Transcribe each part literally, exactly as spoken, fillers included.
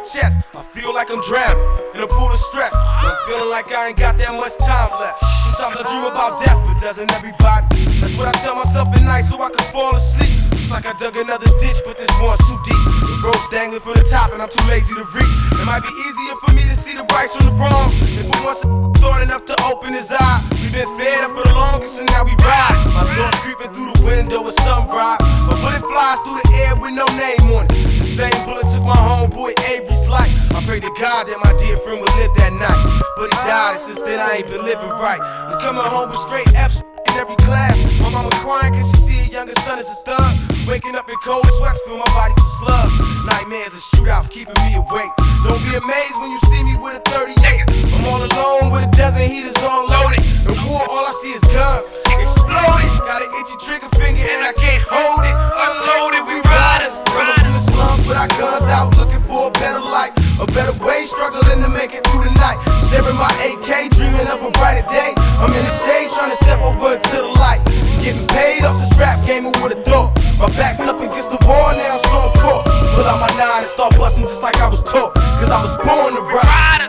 chest. I feel like I'm drowning in a pool of stress. I'm feeling like I ain't got that much time left. Sometimes I dream about death, but doesn't everybody? That's what I tell myself at night so I can fall asleep. It's like I dug another ditch, but this one's too deep. The rope's dangling from the top and I'm too lazy to reach. It might be easier for me to see the rights from the wrongs if we once thought enough to open his eye. We've been fed up for the longest and now we ride. My thoughts creeping through the window with sunrise. A bullet flies through the air with no name on it. The same bullet took my homeboy Avery's life. I pray to God that my dear friend would live that night, but he died and since then I ain't been living right. I'm coming home with straight F's in every class. My mama crying cause she see her younger son is a thug. Waking up in cold sweats, feel my body for slugs. Nightmares and shootouts keeping me awake. Don't be amazed when you see me with a thirty-eight. I'm all alone with a dozen heaters all loaded. In war all I see is guns exploding. Got an itchy trigger finger and I can't hold it. Unloaded, we riders. Running from the slums with our guns out, looking for a better life, a better way, struggling to make it through the night. Staring my A K, dreaming of a brighter day. I'm in the shade trying to step over into the light. Getting paid off this rap game, who would've thought? My back's up against the wall now, so I'm caught. Pull out my nine and start busting just like I was taught, cause I was born to ride.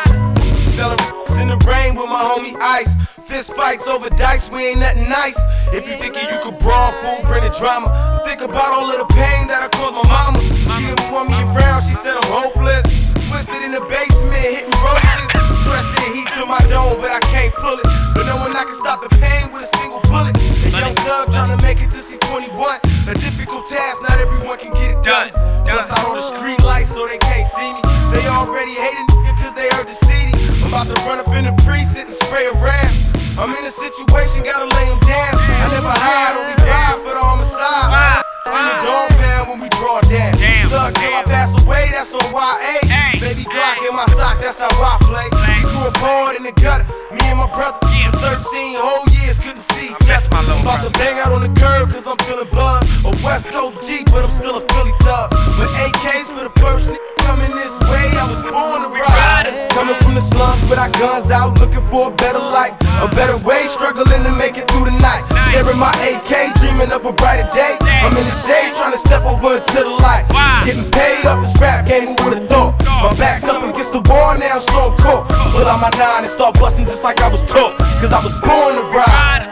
Selling in the rain with my homie Ice. Fist fights over dice, we ain't nothing nice. If you thinking you could brawl, fool, bring the drama. Think about all of the pain that I caused my mama. She didn't want me around, she said I'm hopeless. Twisted in the basement, hitting roaches. Pressed the heat to my dome, but I can't pull it. But no one I can stop the pain with a single bullet. A young thug trying to make it to C twenty-one. A difficult task, not everyone can get it done. Plus out on the street lights so they can't see me. They already hating nigga cause they heard the C D. I'm about to run up in the precinct and spray a ram. I'm in a situation, gotta lay them down. I never hide, only ride for the homicide. I'm the dog pound when we draw down. Thug till I pass away, that's on Y A. Baby Glock in my sock, that's how I play. We grew up hard in the gutter, me and my brother. For thirteen whole years, couldn't see each other. I'm about to bang out on the curb cause I'm feeling buzzed. A West Coast G, but I'm still a Philly thug. With A Ks for the first nigga coming this way, I was born to ride. Coming from the slums with our guns out, looking for a better life, a better way, struggling to make it through the night. Staring my A K, dreaming of a brighter day. I'm in the shade, trying to step over into the light. Getting paid off this rap game, who would've thought? My back's up against the wall now, so I'm caught. Pull out my nine and start busting just like I was taught, cause I was born to ride.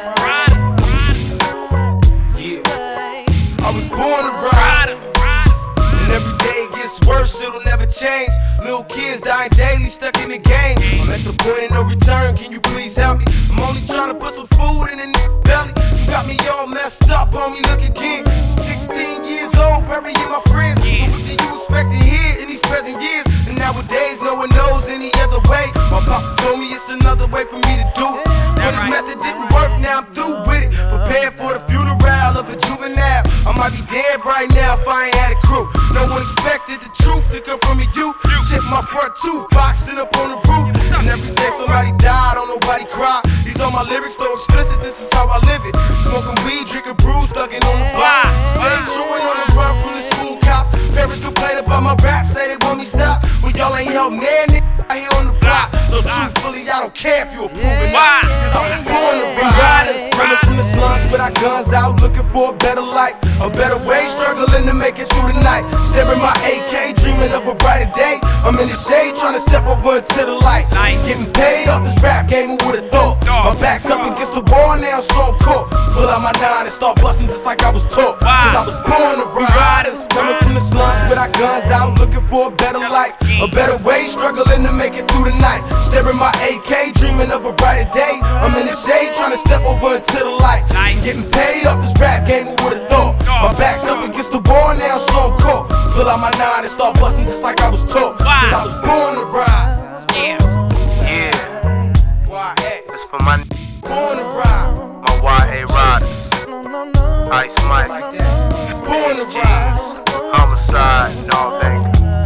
Yeah, I was born to ride. And every day it gets worse, it'll never change. Little kids dying daily, stuck in the game. I'm at the point of no return, can you please help me? I'm only trying to put some food in the n- belly. You got me all messed up, on me, look again. sixteen years old, burying my friends. So what do you expect to hear in these present years? And nowadays no one knows any other way. My papa told me it's another way for me to do it, but his method didn't work, now I'm through with it. Prepared for the funeral of a juvenile. I might be dead right now if I ain't had a crew. No one expected the truth to come from a youth. Chip my front tooth, boxing up on the roof. And every day somebody died, don't nobody cry. These are my lyrics, so explicit, this is how I live it. Smoking weed, drinking brews, thugging on the block. Stay truant on the run from the school cops. Parents complain about my rap, say they want me stop. Well, y'all ain't help me, nigga, out here on the block. So truthfully, I don't care if you approve it not, cause I was born to ride. Coming from the slums with our guns out, looking for a better life, a better way, struggling to make it through the night. Staring my A K, dreaming of a brighter day. I'm in the shade, trying to step over into the light. Getting paid off this rap game, who would've thought? My back's up against the wall now, so I'm caught. Pull out my nine and start busting just like I was taught, cause I was born to ride. Coming from the slums with our guns out, looking for a better life, a better way, struggling to make it through the night. Staring my A K, dreaming of a brighter day. I'm in the shade, trying to step over into the light. Getting paid off this rap game, who would've thought? My back's up against the wall now, so I'm caught. Pull out my nine and start busting just like I was taught, cause I was born to ride. Yeah, yeah. Y A, This for my born to ride. my Y A riders. Ice Mike, Born to ride. Homicide, and all that.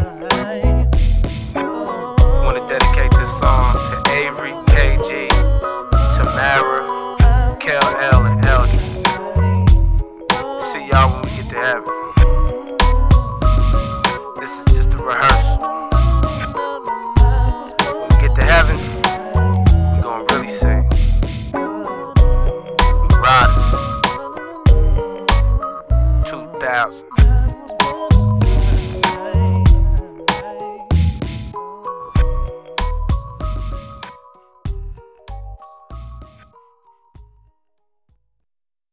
Wanna dedicate this song to Avery, K G, Tamara, Kel L, and Eldridge. See y'all when we get to heaven.